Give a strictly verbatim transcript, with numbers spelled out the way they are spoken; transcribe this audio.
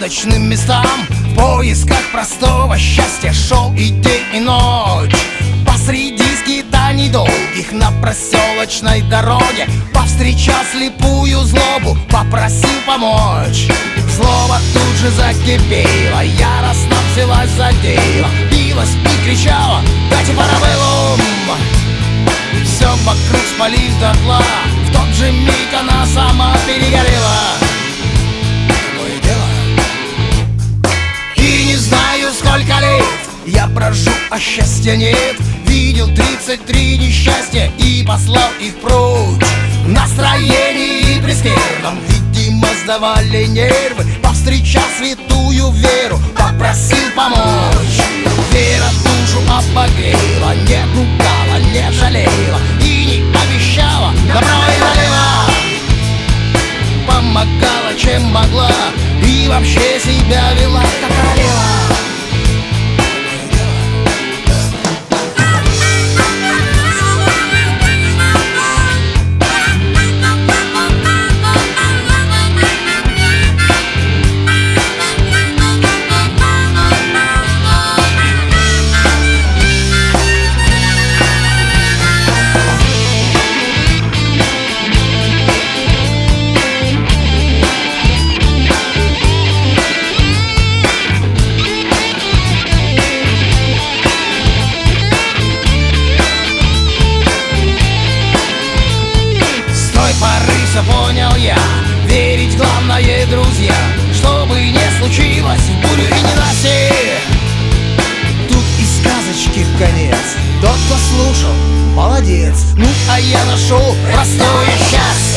загадочным местам, в поисках простого счастья шел и день, и ночь. Посреди скитаний долгих на проселочной дороге повстречал слепую злобу, попросил помочь. Злоба тут же закипела, яростно взялась за дело, билась и кричала: дайте парабеллум! Все вокруг спалив дотла, в тот же миг она сама перегорела. Такое дело. И не знаю, сколько лет я прожу, а счастья нет. Видел тридцать три несчастья и послал их прочь. В настроении прескверном, видимо, сдавали нервы. Повстречал святую веру, попросил помочь. Вера душу обогрела, не ругала, не жалела и не обещала направо и налево. Помогала, чем могла, и вообще себя вела как королева. Понял я, верить главное, друзья, чтобы не случилось бурю и ненастье. Тут и сказочки конец, тот, кто слушал, молодец. Ну а я нашел простое счастье.